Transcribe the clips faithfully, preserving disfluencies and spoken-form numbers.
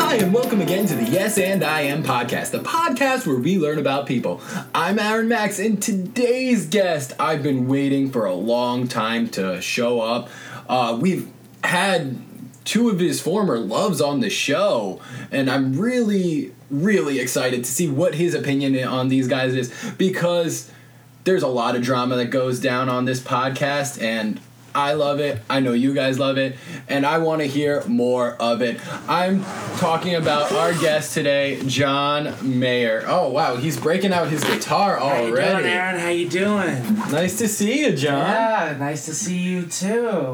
Hi, and welcome again to the Yes and I Am podcast, the podcast where we learn about people. I'm Aaron Max, and today's guest, I've been waiting for a long time to show up. Uh, we've had two of his former loves on the show, and I'm really, really excited to see what his opinion on these guys is, because there's a lot of drama that goes down on this podcast, and I love it. I know you guys love it, and I want to hear more of it. I'm talking about our guest today, John Mayer. Oh, wow, he's breaking out his guitar already. How you doing, Aaron? How you doing? Nice to see you, John. Yeah, nice to see you, too.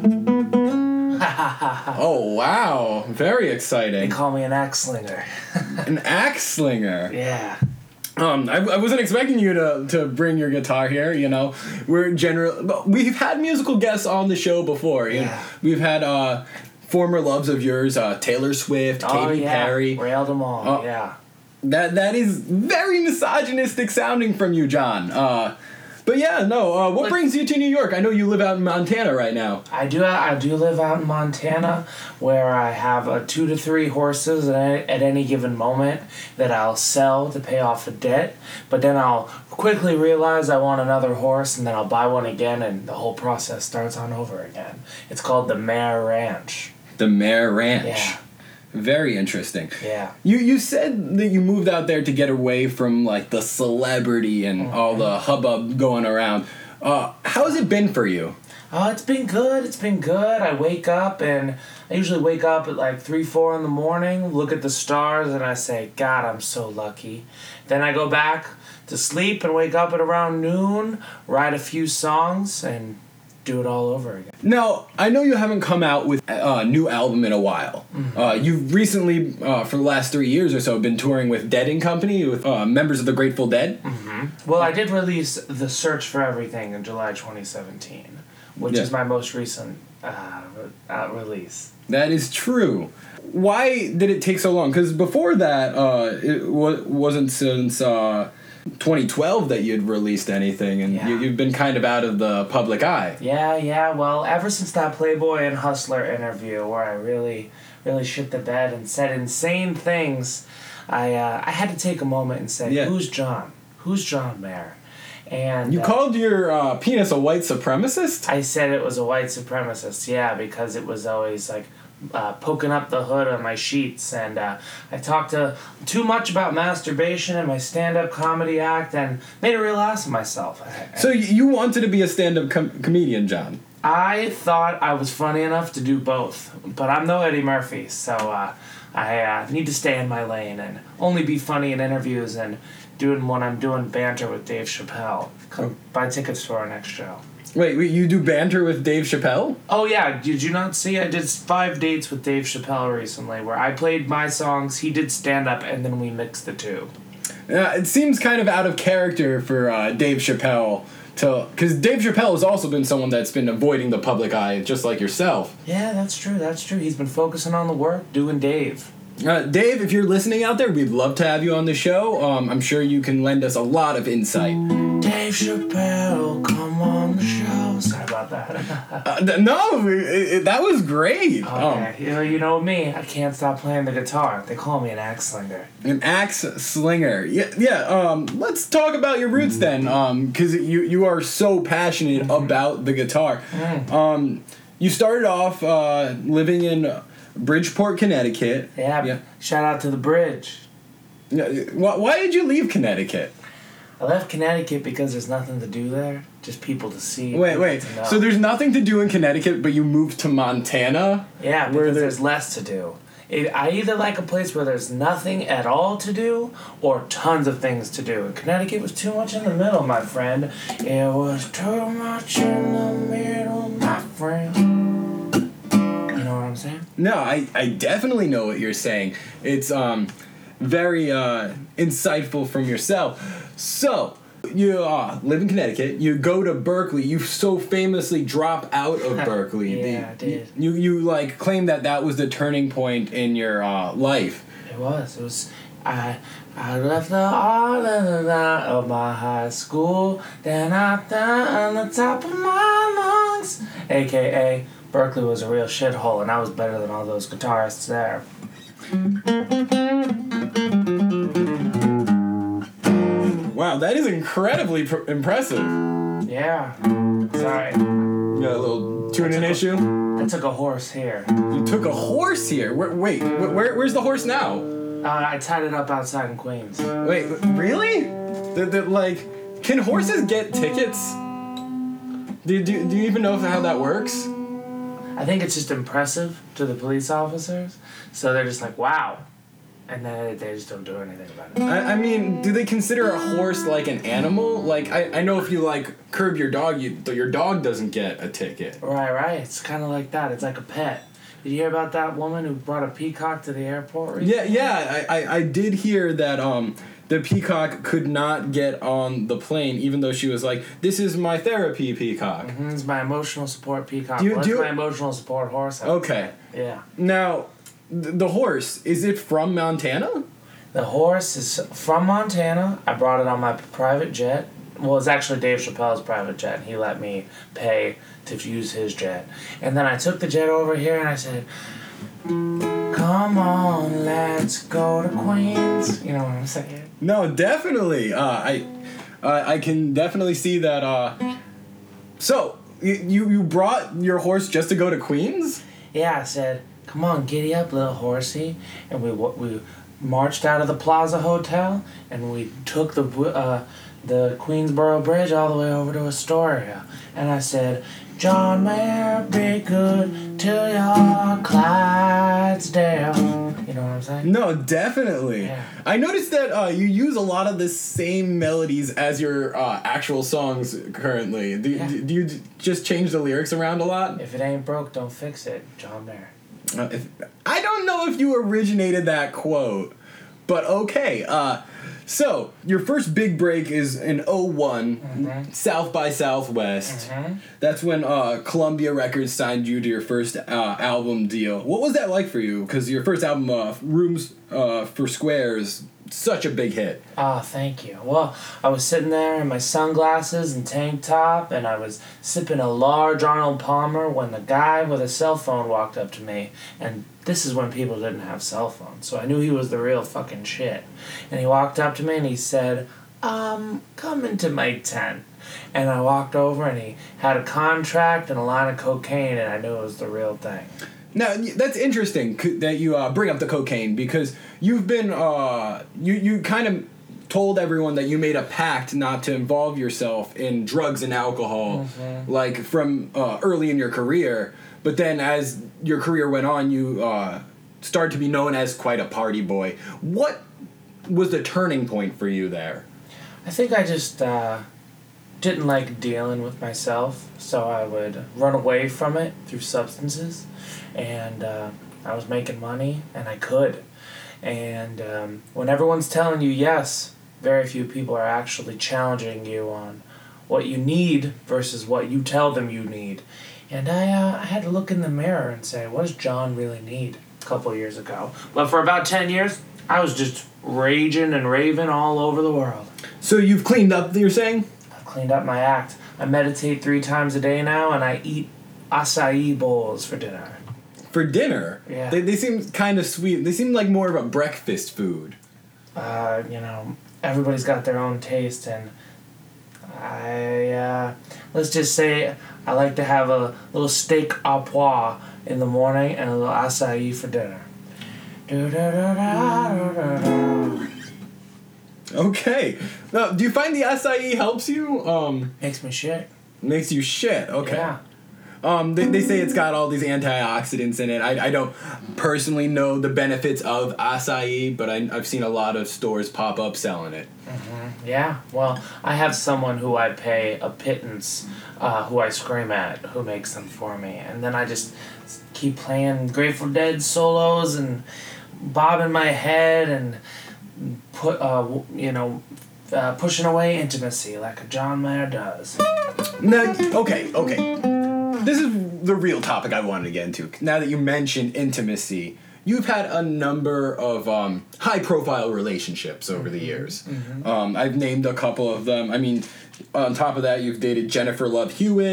Oh, wow. Very They exciting. call me an axe slinger. An axe slinger. Yeah. Um, I, I wasn't expecting you to, to bring your guitar here, you know. We're generally... We've had musical guests on the show before. You Yeah. know? We've had uh, former loves of yours, uh, Taylor Swift, Oh, Katy yeah. Perry. Railed them all, Oh. yeah. That That is very misogynistic sounding from you, John. Uh, but yeah, no, uh, what Like- brings you to New York? I know you live out in Montana right now. I do I do live out in Montana, where I have uh, two to three horses at, at any given moment that I'll sell to pay off a debt. But then I'll quickly realize I want another horse, and then I'll buy one again, and the whole process starts on over again. It's called the Mare Ranch. The Mare Ranch. Yeah. Very interesting. Yeah. You you said that you moved out there to get away from like the celebrity and Mm-hmm. all the hubbub going around. Uh, how has it been for you? Oh, it's been good. It's been good. I wake up and I usually wake up at like three, four in the morning, look at the stars, and I say, God, I'm so lucky. Then I go back to sleep and wake up at around noon, write a few songs, and do it all over again. Now, I know you haven't come out with a new album in a while. Mm-hmm. Uh, you've recently, uh, for the last three years or so, been touring with Dead and Company, with uh, members of the Grateful Dead. Mm-hmm. Well, I did release The Search for Everything in July twenty seventeen, which Yeah. is my most recent uh, re- uh, release. That is true. Why did it take so long? Because before that, uh, it wa- wasn't since uh, twenty twelve that you'd released anything, and Yeah. you, you've been kind of out of the public eye. Yeah, yeah. Well, ever since that Playboy and Hustler interview where I really, really shit the bed and said insane things, I uh, I had to take a moment and say, Yeah. "Who's John? Who's John Mayer?" And You uh, called your uh, penis a white supremacist? I said it was a white supremacist. Yeah, because it was always like uh, poking up the hood on my sheets, and uh, I talked uh, too much about masturbation in my stand-up comedy act and made a real ass of myself. I- So y- you wanted to be a stand-up com- comedian, John? I thought I was funny enough to do both, but I'm no Eddie Murphy, so uh, I uh, need to stay in my lane and only be funny in interviews and doing when I'm doing banter with Dave Chappelle. Come buy tickets to our next show. Wait, wait, you do banter with Dave Chappelle? Oh yeah, did you not see? I did five dates with Dave Chappelle recently, where I played my songs, he did stand up, and then we mixed the two. Uh, it seems kind of out of character for uh, Dave Chappelle to... Because Dave Chappelle has also been someone that's been avoiding the public eye, just like yourself. Yeah, that's true. That's true. He's been focusing on the work, doing Dave. Uh, Dave, if you're listening out there, we'd love to have you on the show. Um, I'm sure you can lend us a lot of insight. Dave Chappelle, come on the show. Sorry about that. Uh, th- no, it, it, that was great. Okay, you know, you know me. I can't stop playing the guitar. They call me an axe slinger. Um, an axe slinger. Yeah, yeah. Um, let's talk about your roots then, because you you are so passionate about the guitar. Um, you started off uh, living in Bridgeport, Connecticut. Yeah, Yeah. shout out to the bridge. Yeah, Why, why did you leave Connecticut? I left Connecticut because there's nothing to do there. Just people to see. Wait, people wait. to know. So there's nothing to do in Connecticut, but you moved to Montana? Yeah, where because there- there's less to do. It, I either like a place where there's nothing at all to do or tons of things to do. And Connecticut was too much in the middle, my friend. It was too much in the middle, my friend. You know what I'm saying? No, I, I definitely know what you're saying. It's um very uh, insightful from yourself. So, you uh, live in Connecticut. You go to Berkeley. You so famously drop out of Berkeley. Yeah, I did. You you like claim that that was the turning point in your uh, life. It was. It was. I I left the all of my high school. Then I found on the top of my lungs. A K A Berkeley was a real shithole, and I was better than all those guitarists there. Wow, that is incredibly pr- impressive. Yeah. Sorry. You got a little tuning issue? I took a horse here. You took a horse here? Where, wait, wh- where, where's the horse now? Uh, I tied it up outside in Queens. Wait, really? The, the, like, can horses get tickets? Do, do, do you even know if, how that works? I think it's just impressive to the police officers. So they're just like, wow. And then they just don't do anything about it. I, I mean, do they consider a horse like an animal? Like, I, I know if you, like, curb your dog, you, your dog doesn't get a ticket. Right, right. It's kind of like that. It's like a pet. Did you hear about that woman who brought a peacock to the airport recently? Yeah, yeah. I, I, I did hear that um the peacock could not get on the plane, even though she was like, "This is my therapy peacock." Mm-hmm. It's my emotional support peacock. Do you, well, do that's you, my emotional support horse. Okay. Yeah. Now, th- the horse, is it from Montana? The horse is from Montana. I brought it on my private jet. Well, it's actually Dave Chappelle's private jet, and he let me pay to use his jet. And then I took the jet over here, and I said, "Come on, let's go to Queens." You know what I'm saying? No, definitely. Uh, I, uh, I can definitely see that. Uh, so you you brought your horse just to go to Queens? Yeah, I said, "Come on, giddy up, little horsey," and we we marched out of the Plaza Hotel, and we took the uh, the Queensboro Bridge all the way over to Astoria, and I said, "John Mayer, be good to your Clydesdale." You know what I'm saying? No, definitely. Yeah. I noticed that uh, you use a lot of the same melodies as your uh, actual songs currently. Do, Yeah. do, do you just change the lyrics around a lot? If it ain't broke, don't fix it, John Mayer. Uh, if, I don't know if you originated that quote, but okay. Uh, so, your first big break is in oh one, Mm-hmm. South by Southwest. Mm-hmm. That's when uh, Columbia Records signed you to your first uh, album deal. What was that like for you? Because your first album, uh, Rooms uh, for Squares, such a big hit. Oh, thank you. Well, I was sitting there in my sunglasses and tank top, and I was sipping a large Arnold Palmer when the guy with a cell phone walked up to me, and this is when people didn't have cell phones, so I knew he was the real fucking shit. And he walked up to me and he said, um, come into my tent. And I walked over and he had a contract and a line of cocaine, and I knew it was the real thing. Now, that's interesting c- that you uh, bring up the cocaine, because you've been, uh, you, you kind of told everyone that you made a pact not to involve yourself in drugs and alcohol, Mm-hmm. like from uh, early in your career. But then as your career went on, you uh, started to be known as quite a party boy. What was the turning point for you there? I think I just uh, didn't like dealing with myself, so I would run away from it through substances. And uh, I was making money, and I could. And um, when everyone's telling you yes, very few people are actually challenging you on what you need versus what you tell them you need. And I, uh, I had to look in the mirror and say, what does John really need? A couple of years ago. But for about ten years, I was just raging and raving all over the world. So you've cleaned up, you're saying? I've cleaned up my act. I meditate three times a day now, and I eat acai bowls for dinner. For dinner? Yeah. They, they seem kind of sweet. They seem like more of a breakfast food. Uh, you know, everybody's got their own taste, and I, uh, let's just say I like to have a little steak au pois in the morning and a little acai for dinner. Do-do-do-do-do-do-do. Okay. Now, do you find the acai helps you? Um, Makes me shit. makes you shit. Okay. Yeah. Um, they, they say it's got all these antioxidants in it. I, I don't personally know the benefits of acai, but I, I've seen a lot of stores pop up selling it. Mm-hmm. Yeah. Well, I have someone who I pay a pittance, uh, who I scream at, who makes them for me. And then I just keep playing Grateful Dead solos and bobbing my head and put, uh, you know, uh, pushing away intimacy like a John Mayer does. Now, okay, okay. This is the real topic I wanted to get into. Now that you mentioned intimacy, you've had a number of um, high-profile relationships over the years. Mm-hmm. Um, I've named a couple of them. I mean, on top of that, you've dated Jennifer Love Hewitt,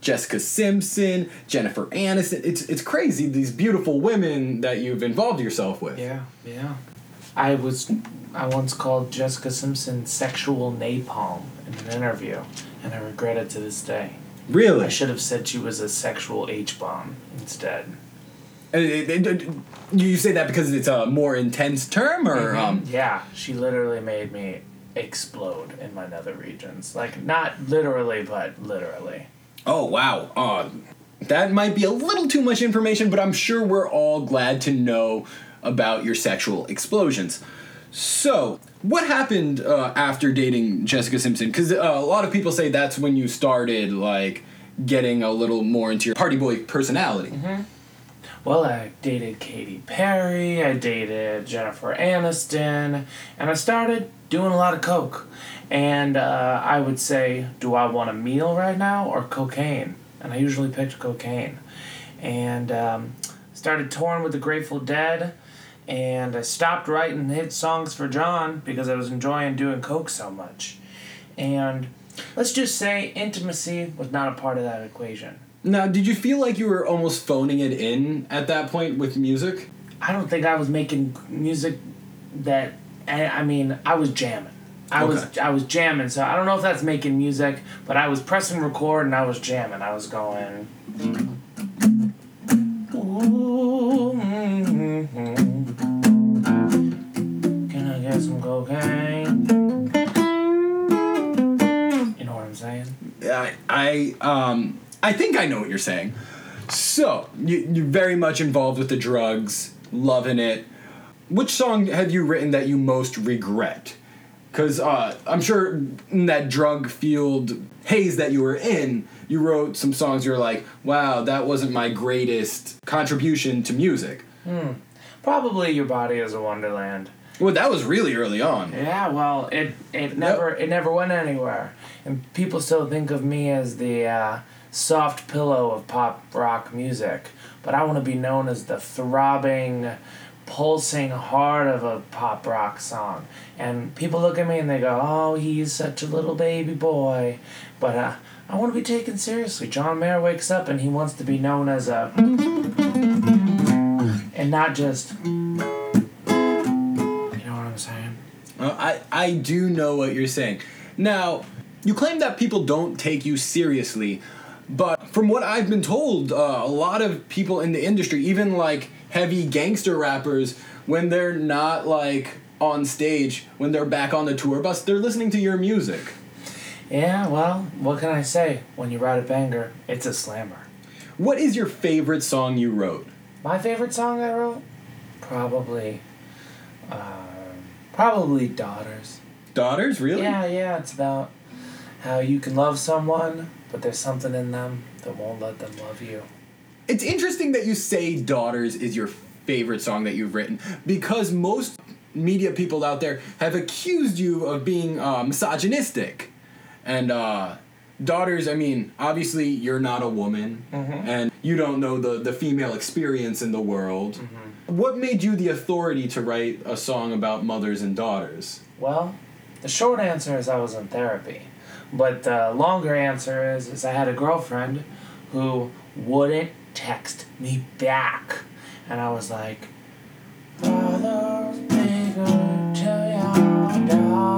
Jessica Simpson, Jennifer Aniston. It's it's crazy, these beautiful women that you've involved yourself with. Yeah, yeah. I was, I once called Jessica Simpson sexual napalm in an interview, and I regret it to this day. Really? I should have said she was a sexual H-bomb instead. Uh, it- it- it- you say that because it's a more intense term, or um? Yeah, she literally made me explode in my nether regions. Like, not literally, but literally. Oh wow. Uh, that might be a little too much information, but I'm sure we're all glad to know about your sexual explosions. So, what happened uh, after dating Jessica Simpson? Because uh, a lot of people say that's when you started, like, getting a little more into your party boy personality. Mm-hmm. Well, I dated Katy Perry, I dated Jennifer Aniston, and I started doing a lot of coke. And uh, I would say, do I want a meal right now or cocaine? And I usually picked cocaine. And um, started touring with the Grateful Dead, and I stopped writing hit songs for John because I was enjoying doing coke so much. And let's just say intimacy was not a part of that equation. Now, did you feel like you were almost phoning it in at that point with music? I don't think I was making music that, I, I mean, I was jamming. I Okay. was I was jamming, so I don't know if that's making music, but I was pressing record and I was jamming. I was going. Ooh, mm-hmm. Can I get some cocaine? You know what I'm saying? I, I, um, I think I know what you're saying. So, you, you're very much involved with the drugs, loving it. Which song have you written that you most regret? Because uh, I'm sure in that drug-fueled haze that you were in, you wrote some songs you're like, wow, that wasn't my greatest contribution to music. Hmm. Probably Your Body is a Wonderland. Well, that was really early on. Yeah, well, it it never it never went anywhere, and people still think of me as the uh, soft pillow of pop rock music, but I want to be known as the throbbing, pulsing heart of a pop rock song. And people look at me and they go, "Oh, he's such a little baby boy," but uh, I want to be taken seriously. John Mayer wakes up and he wants to be known as a, and not just. I'm saying. Uh, I, I do know what you're saying. Now, you claim that people don't take you seriously, but from what I've been told, uh, a lot of people in the industry, even like heavy gangster rappers, when they're not like on stage, when they're back on the tour bus, they're listening to your music. Yeah, well, what can I say? When you write a banger, it's a slammer. What is your favorite song you wrote? My favorite song I wrote? Probably... Uh, Probably Daughters. Daughters, really? Yeah, yeah, it's about how you can love someone, but there's something in them that won't let them love you. It's interesting that you say Daughters is your favorite song that you've written, because most media people out there have accused you of being uh, misogynistic. And uh, Daughters, I mean, obviously you're not a woman, mm-hmm. and you don't know the, the female experience in the world. Mm-hmm. What made you the authority to write a song about mothers and daughters? Well, the short answer is I was in therapy. But the longer answer is, is I had a girlfriend who wouldn't text me back. And I was like, Father's bigger to your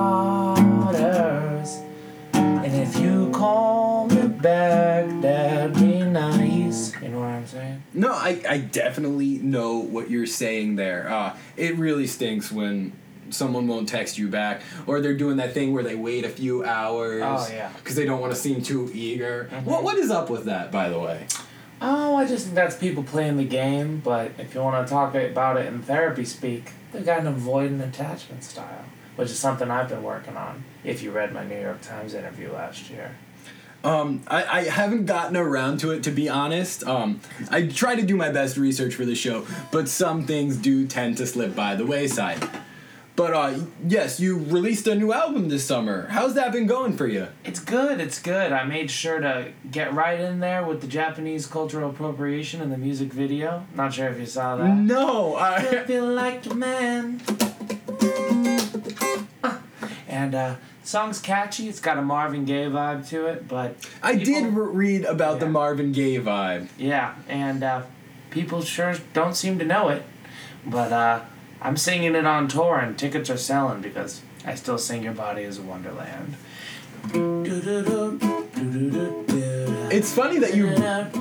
daughters. And if you call me back, that'd be nice. You know what I'm saying? No, I, I definitely know what you're saying there. Uh, it really stinks when someone won't text you back, or they're doing that thing where they wait a few hours. Oh, yeah. Because they don't want to seem too eager. Mm-hmm. What What is up with that, by the way? Oh, I just think that's people playing the game, but if you want to talk about it in therapy speak, they got an avoidant attachment style, which is something I've been working on, if you read my New York Times interview last year. Um, I, I haven't gotten around to it, to be honest. Um, I try to do my best research for the show, but some things do tend to slip by the wayside. But, uh, yes, you released a new album this summer. How's that been going for you? It's good, it's good. I made sure to get right in there with the Japanese cultural appropriation in the music video. Not sure if you saw that. No, I... I feel like a man. And uh, the song's catchy. It's got a Marvin Gaye vibe to it, but I people, did re- read about yeah. the Marvin Gaye vibe. Yeah, and uh, people sure don't seem to know it, but uh, I'm singing it on tour, and tickets are selling because I still sing "Your Body Is a Wonderland." It's funny that you.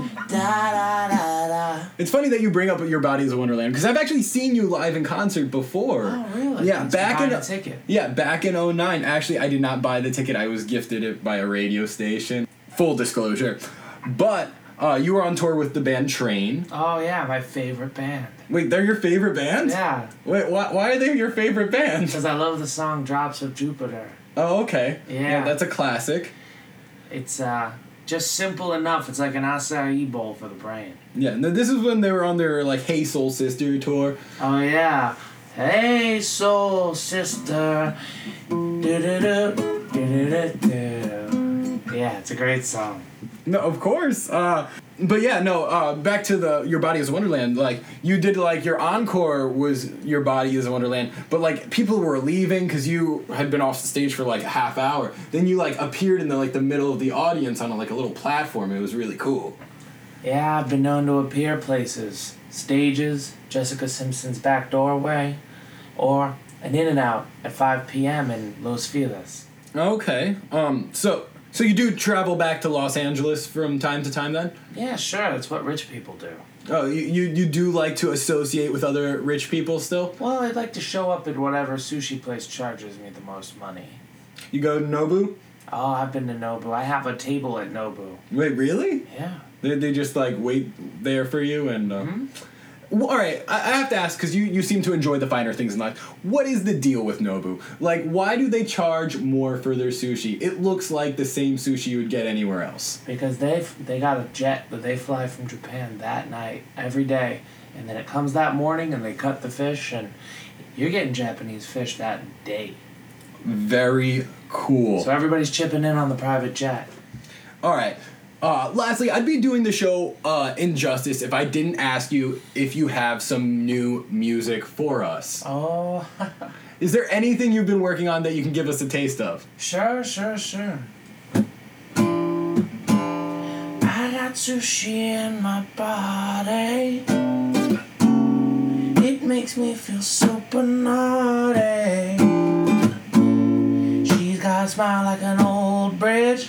It's funny that you bring up Your Body Is a Wonderland because I've actually seen you live in concert before. Oh, really? Yeah, Thanks back for in buying a ticket. Yeah, back in oh nine. Actually, I did not buy the ticket. I was gifted it by a radio station. Full disclosure, but uh, you were on tour with the band Train. Oh yeah, my favorite band. Wait, they're your favorite band? Yeah. Wait, why? Why are they your favorite band? Because I love the song "Drops of Jupiter." Oh, okay. Yeah. That's a classic. It's uh, just simple enough. It's like an acai bowl for the brain. Yeah, and this is when they were on their like Hey Soul Sister tour. Oh yeah. Hey Soul Sister. Do-do-do, do-do-do-do. Yeah, it's a great song. No, of course. Uh, but yeah, no. Uh, back to the Your Body Is a Wonderland. Like you did, like your encore was Your Body Is a Wonderland. But like people were leaving because you had been off the stage for like a half hour. Then you like appeared in the like the middle of the audience on like a little platform. It was really cool. Yeah, I've been known to appear places, stages, Jessica Simpson's back doorway, or an In-N-Out at five p.m. in Los Feliz. Okay. Um. So. So you do travel back to Los Angeles from time to time then? Yeah, sure. That's what rich people do. Oh, you, you, you do like to associate with other rich people still? Well, I'd like to show up at whatever sushi place charges me the most money. You go to Nobu? Oh, I've been to Nobu. I have a table at Nobu. Wait, really? Yeah. They they just like wait there for you and. Uh, Mm-hmm. Well, all right, I, I have to ask because you, you seem to enjoy the finer things in life. What is the deal with Nobu? Like, why do they charge more for their sushi? It looks like the same sushi you would get anywhere else. Because they they got a jet that they fly from Japan that night every day, and then it comes that morning and they cut the fish and you're getting Japanese fish that day. Very cool. So everybody's chipping in on the private jet. All right. Uh, lastly, I'd be doing the show uh, injustice if I didn't ask you if you have some new music for us. Oh, Is there anything you've been working on that you can give us a taste of? sure, sure, sure. I got sushi in my body. It makes me feel super naughty. She's got a smile like an old bridge.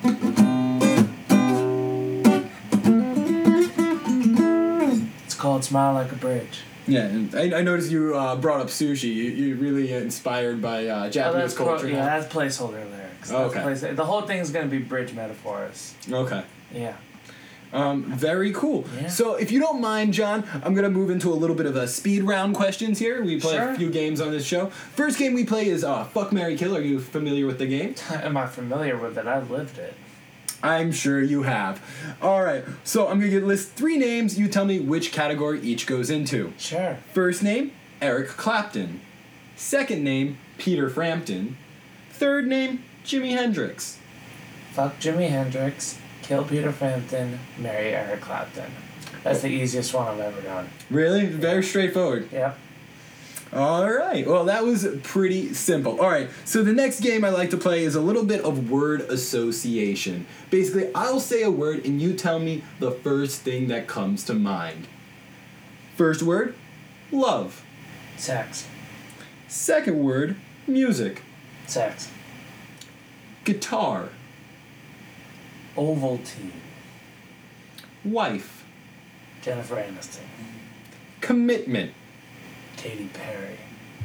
Called Smile Like a Bridge. Yeah, and I, I noticed you uh, brought up sushi. You, you're really inspired by uh, Japanese oh, that's culture. Pro- yeah, that's placeholder lyrics. That's Okay. Place- the whole thing's going to be bridge metaphors. Okay. Yeah. Um, very cool. Yeah. So, if you don't mind, John, I'm going to move into a little bit of a speed round questions here. We play Sure. a few games on this show. First game we play is uh, Fuck, Marry, Kill. Are you familiar with the game? Am I familiar with it? I've lived it. I'm sure you have. All right, so I'm going to list three names. You tell me which category each goes into. Sure. First name, Eric Clapton. Second name, Peter Frampton. Third name, Jimi Hendrix. Fuck Jimi Hendrix, kill Peter Frampton, marry Eric Clapton. That's the easiest one I've ever done. Really? Very straightforward. Yep. All right. Well, that was pretty simple. All right. So the next game I like to play is a little bit of word association. Basically, I'll say a word and you tell me the first thing that comes to mind. First word, love. Sex. Second word, music. Sex. Guitar. Ovaltine. Wife. Jennifer Aniston. Commitment. Katy Perry.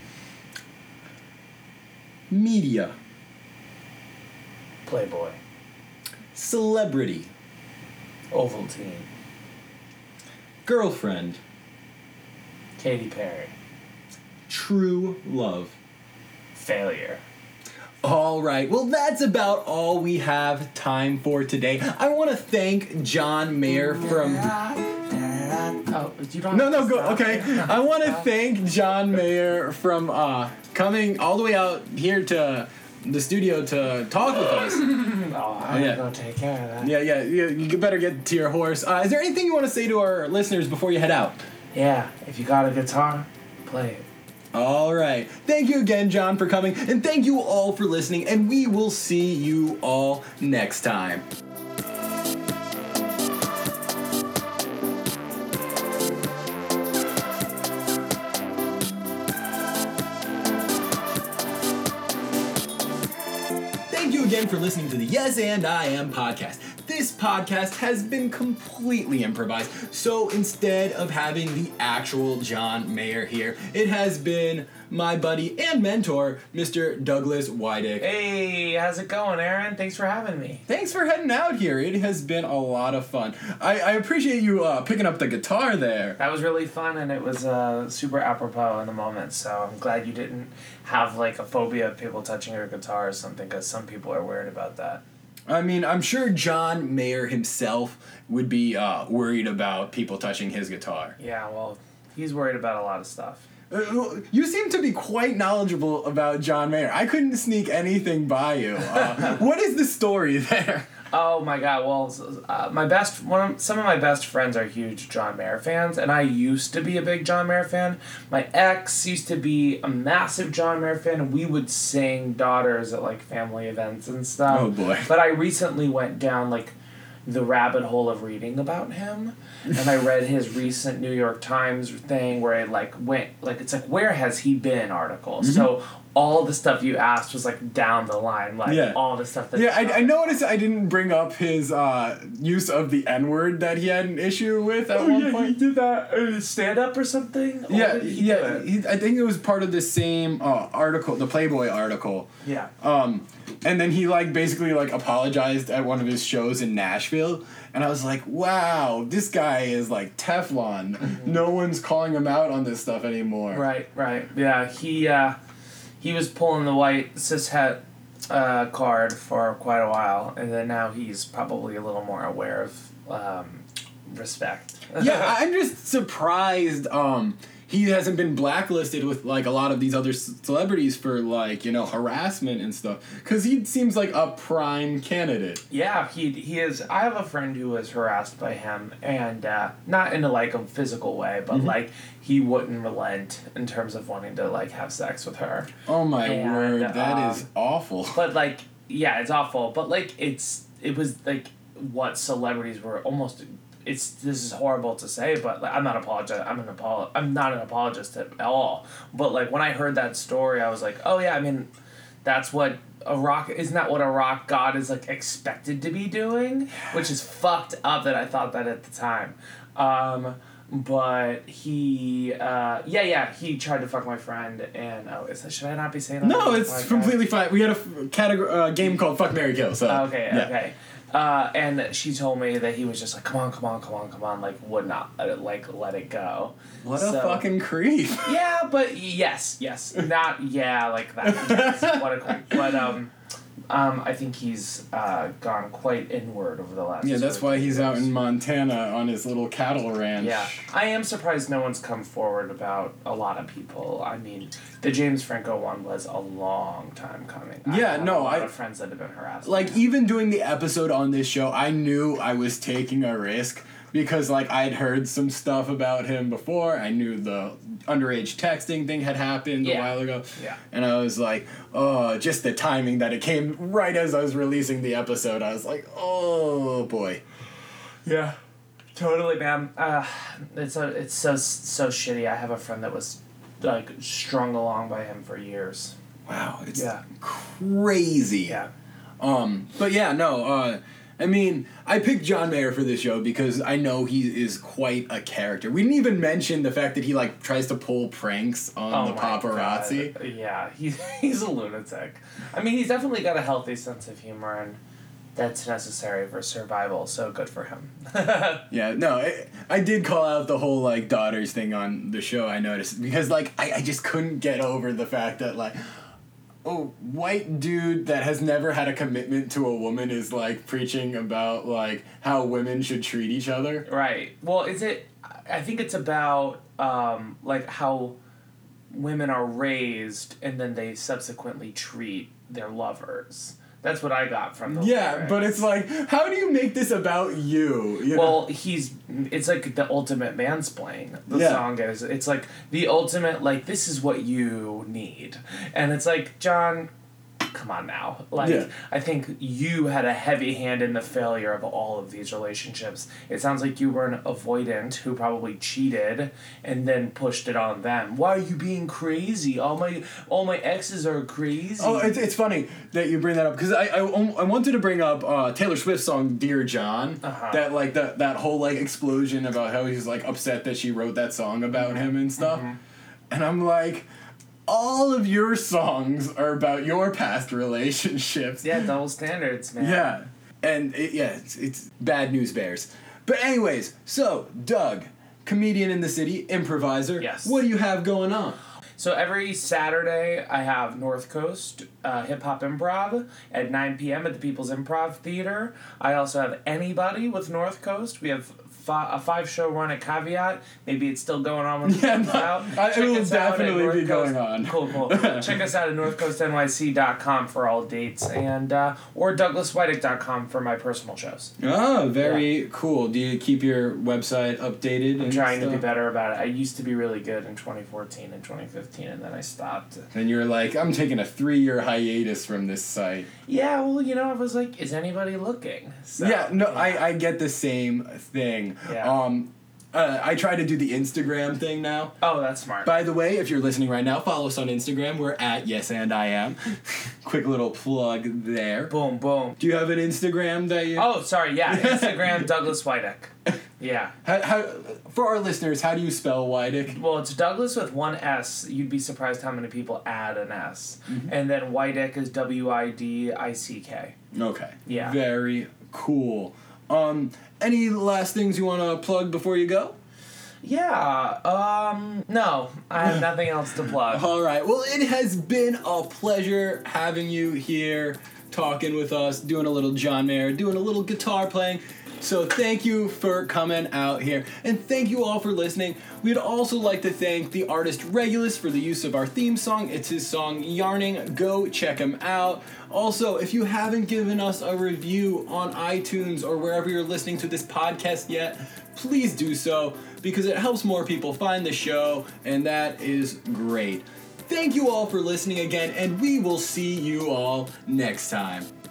Media. Playboy. Celebrity. Ovaltine. Girlfriend. Katy Perry. True love. Failure. All right. Well, that's about all we have time for today. I want to thank John Mayer from... Oh, you don't No, have no, to go. stop. Okay. I want to thank John Mayer from uh, coming all the way out here to the studio to talk with us. Oh, I'm Yeah. gonna go take care of that. Yeah, yeah. You, you better get to your horse. Uh, is there anything you want to say to our listeners before you head out? Yeah, if you got a guitar, play it. All right. Thank you again, John, for coming, and thank you all for listening, and we will see you all next time. Thank you again for listening to the Yes and I Am podcast. This podcast has been completely improvised, so instead of having the actual John Mayer here, it has been my buddy and mentor, Mister Douglas Wydick. Hey, how's it going, Aaron? Thanks for having me. Thanks for heading out here. It has been a lot of fun. I, I appreciate you uh, picking up the guitar there. That was really fun, and it was uh, super apropos in the moment, so I'm glad you didn't have, like, a phobia of people touching your guitar or something, because some people are worried about that. I mean, I'm sure John Mayer himself would be uh, worried about people touching his guitar. Yeah, well, he's worried about a lot of stuff. Uh, you seem to be quite knowledgeable about John Mayer. I couldn't sneak anything by you. Uh, what is the story there? Oh my God! Well, uh, my best one, of, some of my best friends are huge John Mayer fans, and I used to be a big John Mayer fan. My ex used to be a massive John Mayer fan, and we would sing Daughters at like family events and stuff. Oh boy! But I recently went down like the rabbit hole of reading about him, and I read his recent New York Times thing where it like went like it's like where has he been article. Mm-hmm. So all the stuff you asked was like down the line, like yeah. all the stuff that yeah I, I noticed I didn't bring up his uh, use of the N-word that he had an issue with at oh, one yeah, point. He did that in stand up or something. Yeah, yeah. He, I think it was part of the same uh, article, the Playboy article. Yeah. Um, and then he like basically like apologized at one of his shows in Nashville, and I was like, wow, this guy is like Teflon. Mm-hmm. No one's calling him out on this stuff anymore. Right, right. Yeah, he uh, he was pulling the white cishet uh, card for quite a while, and then now he's probably a little more aware of um, respect. Yeah, I'm just surprised um, he hasn't been blacklisted with like a lot of these other c- celebrities for like, you know, harassment and stuff, because he seems like a prime candidate. Yeah, he he is. I have a friend who was harassed by him, and uh, not in a like a physical way, but mm-hmm. like he wouldn't relent in terms of wanting to like have sex with her. Oh my and, word, that um, is awful. But like, yeah, it's awful. But like, it's it was like what celebrities were almost. It's this is horrible to say, but like, I'm not apologizing. I'm an apolo- I'm not an apologist at all. But like when I heard that story, I was like, oh yeah, I mean, that's what a rock isn't that what a rock god is like expected to be doing, which is fucked up that I thought that at the time. Um, but he, uh, yeah, yeah, he tried to fuck my friend, and oh, is that, should I not be saying that? No, it's completely fine. We had a f- category uh, game called Fuck, Marry, Kill. So okay, yeah. okay. Uh, and she told me that he was just like, come on, come on, come on, come on, like, would not let it, like, let it go. What so, a fucking creep. Yeah, but yes, yes. Not, yeah, like that. Yes, what a creep. But, um, um, I think he's, uh, gone quite inward over the last Yeah, that's why he's years. out in Montana on his little cattle ranch. Yeah. I am surprised no one's come forward about a lot of people. I mean, the James Franco one was a long time coming. Yeah, I have no, a lot I... of friends that have been harassed. Like, even doing the episode on this show, I knew I was taking a risk because, like, I'd heard some stuff about him before. I knew the underage texting thing had happened yeah. a while ago. Yeah. And I was like, oh, just the timing that it came right as I was releasing the episode. I was like, oh, boy. Yeah. Totally, man. Uh, it's a, it's so so shitty. I have a friend that was like strung along by him for years. Wow, it's yeah. crazy. Yeah. Um, but yeah, no. Uh, I mean, I picked John Mayer for this show because I know he is quite a character. We didn't even mention the fact that he like tries to pull pranks on oh the paparazzi. God. Yeah, he's he's a lunatic. I mean, he's definitely got a healthy sense of humor and. That's necessary for survival, so good for him. Yeah, no, I, I did call out the whole, like, daughters thing on the show, I noticed, because, like, I, I just couldn't get over the fact that, like, oh, white dude that has never had a commitment to a woman is, like, preaching about, like, how women should treat each other. Right. Well, is it, I think it's about, um, like, how women are raised and then they subsequently treat their lovers. That's what I got from the Yeah, lyrics. but it's like, how do you make this about you? you Well, know? he's it's like the ultimate mansplain. The Yeah. song is. It's like the ultimate like this is what you need, and it's like John. Come on now. Like, Yeah. I think you had a heavy hand in the failure of all of these relationships. It sounds like you were an avoidant who probably cheated and then pushed it on them. Why are you being crazy? All my all my exes are crazy. Oh, it's, it's funny that you bring that up because I, I I wanted to bring up uh, Taylor Swift's song "Dear John." Uh-huh. That like that that whole like explosion about how he's like upset that she wrote that song about Mm-hmm. him and stuff, Mm-hmm. and I'm like, all of your songs are about your past relationships. Yeah, double standards, man. Yeah, and it, yeah, it's, it's bad news bears. But anyways, so Doug, comedian in the city, improviser. Yes. What do you have going on? So every Saturday, I have North Coast uh, Hip Hop Improv at nine p.m. at the People's Improv Theater. I also have Anybody with North Coast. We have fi- a five-show run at Caveat. Maybe it's still going on when it Yeah, comes no, out. I- it Check will us out at definitely North be Coast- going on. Cool, cool. Check us out at north coast n y c dot com for all dates, and uh, or douglas whitick dot com for my personal shows. Oh, very cool. Do you keep your website updated? I'm and trying to stuff? be better about it. I used to be really good in twenty fourteen and twenty fifteen, and then I stopped. And you're like, I'm taking a three-year hiatus from this site. Yeah, well, you know, I was like, is anybody looking? So, yeah, no, I, I get the same thing. Yeah. Um, uh, I try to do the Instagram thing now. Oh, that's smart. By the way, if you're listening right now, follow us on Instagram. We're at Yes and I Am. Quick little plug there. Boom, boom. Do you have an Instagram that you? Oh, sorry, yeah, Instagram, Douglas Whitick. Yeah. How, how, for our listeners, how do you spell Wydick? Well, it's Douglas with one S. You'd be surprised how many people add an S. Mm-hmm. And then Whitick is W I D I C K. Okay. Yeah. Very cool. Um, any last things you want to plug before you go? Yeah, um, no, I have nothing else to plug. All right. Well, it has been a pleasure having you here, talking with us, doing a little John Mayer, doing a little guitar playing. So thank you for coming out here, and thank you all for listening. We'd also like to thank the artist Regulus for the use of our theme song. It's his song Yarning. Go check him out. Also, if you haven't given us a review on iTunes or wherever you're listening to this podcast yet, please do so, because it helps more people find the show, and that is great. Thank you all for listening again, and we will see you all next time.